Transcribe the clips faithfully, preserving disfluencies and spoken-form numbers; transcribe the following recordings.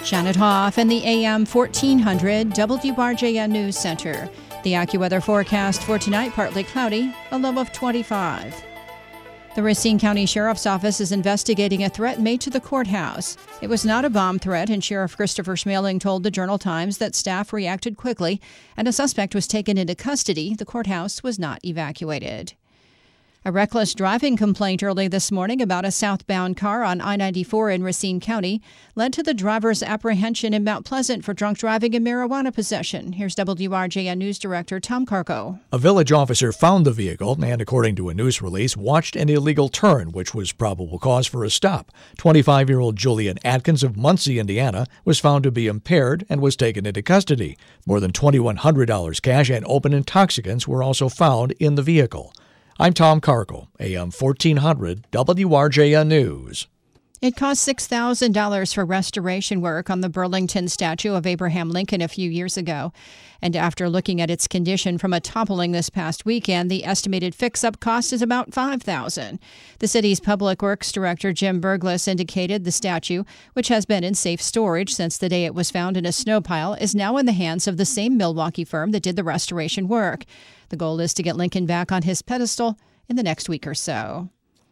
Janet Hoff in the A M fourteen hundred W R J N News Center. The AccuWeather forecast for tonight, partly cloudy, a low of twenty-five. The Racine County Sheriff's Office is investigating a threat made to the courthouse. It was not a bomb threat, and Sheriff Christopher Schmeling told the Journal-Times that staff reacted quickly and a suspect was taken into custody. The courthouse was not evacuated. A reckless driving complaint early this morning about a southbound car on I ninety-four in Racine County led to the driver's apprehension in Mount Pleasant for drunk driving and marijuana possession. Here's W R J N News Director Tom Carco. A village officer found the vehicle and, according to a news release, watched an illegal turn, which was probable cause for a stop. twenty-five-year-old Julian Atkins of Muncie, Indiana, was found to be impaired and was taken into custody. More than twenty-one hundred dollars cash and open intoxicants were also found in the vehicle. I'm Tom Carco, A M fourteen hundred W R J N News. It cost six thousand dollars for restoration work on the Burlington statue of Abraham Lincoln a few years ago. And after looking at its condition from a toppling this past weekend, the estimated fix-up cost is about five thousand dollars. The city's Public Works Director Jim Burglas indicated the statue, which has been in safe storage since the day it was found in a snow pile, is now in the hands of the same Milwaukee firm that did the restoration work. The goal is to get Lincoln back on his pedestal in the next week or so.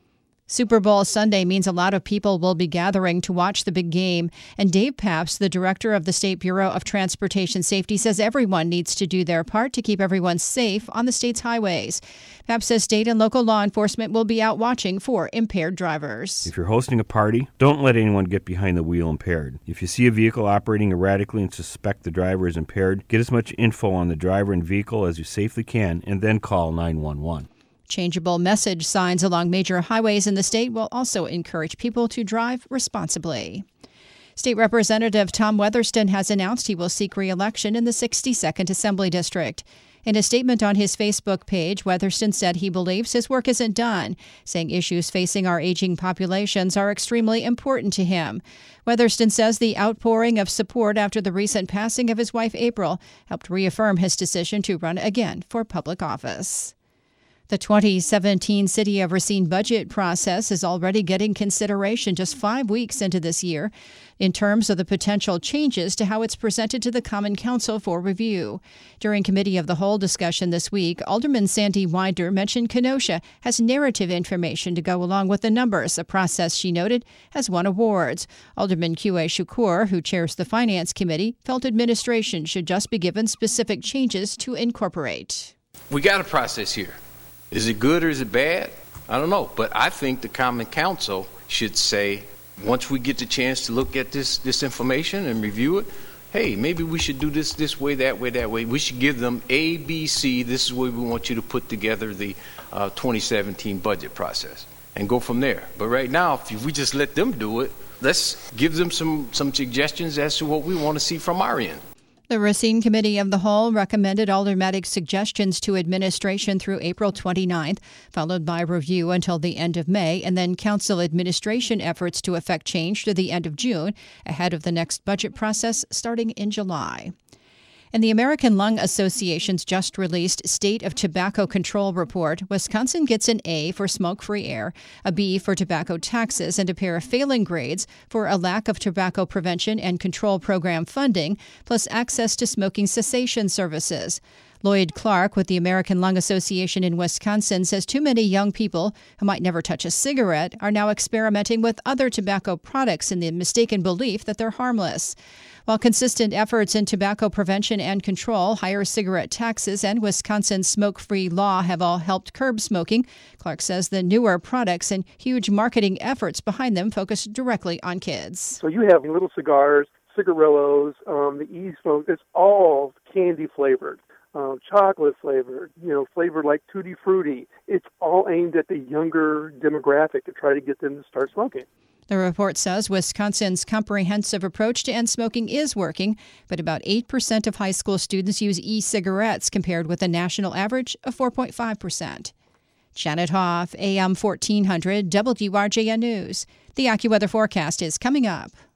Super Bowl Sunday means a lot of people will be gathering to watch the big game. And Dave Papps, the director of the State Bureau of Transportation Safety, says everyone needs to do their part to keep everyone safe on the state's highways. Papps says state and local law enforcement will be out watching for impaired drivers. If you're hosting a party, don't let anyone get behind the wheel impaired. If you see a vehicle operating erratically and suspect the driver is impaired, get as much info on the driver and vehicle as you safely can and then call nine one one. Changeable message signs along major highways in the state will also encourage people to drive responsibly. State Representative Tom Weatherston has announced he will seek re-election in the sixty-second Assembly District. In a statement on his Facebook page, Weatherston said he believes his work isn't done, saying issues facing our aging populations are extremely important to him. Weatherston says the outpouring of support after the recent passing of his wife April helped reaffirm his decision to run again for public office. The twenty seventeen City of Racine budget process is already getting consideration just five weeks into this year in terms of the potential changes to how it's presented to the Common Council for review. During Committee of the Whole discussion this week, Alderman Sandy Winder mentioned Kenosha has narrative information to go along with the numbers, a process she noted has won awards. Alderman Q A Shakur, who chairs the Finance Committee, felt administration should just be given specific changes to incorporate. We got a process here. Is it good or is it bad? I don't know. But I think the Common Council should say, once we get the chance to look at this, this information and review it, hey, maybe we should do this this way, that way, that way. We should give them A, B, C. This is where we want you to put together the uh, twenty seventeen budget process and go from there. But right now, if we just let them do it, let's give them some, some suggestions as to what we want to see from our end. The Racine Committee of the Whole recommended aldermanic suggestions to administration through April twenty-ninth, followed by review until the end of May, and then council administration efforts to effect change to the end of June, ahead of the next budget process starting in July. In the American Lung Association's just released State of Tobacco Control report, Wisconsin gets an A for smoke-free air, a B for tobacco taxes, and a pair of failing grades for a lack of tobacco prevention and control program funding, plus access to smoking cessation services. Lloyd Clark with the American Lung Association in Wisconsin says too many young people who might never touch a cigarette are now experimenting with other tobacco products in the mistaken belief that they're harmless. While consistent efforts in tobacco prevention and control, higher cigarette taxes, and Wisconsin's smoke-free law have all helped curb smoking, Clark says the newer products and huge marketing efforts behind them focus directly on kids. So you have little cigars, cigarillos, um, the e-smoke, it's all candy flavored. Uh, chocolate flavored, you know, flavored like Tutti Frutti. It's all aimed at the younger demographic to try to get them to start smoking. The report says Wisconsin's comprehensive approach to end smoking is working, but about eight percent of high school students use e-cigarettes compared with a national average of four point five percent. Janet Hoff, A M fourteen hundred W R J N News. The AccuWeather forecast is coming up.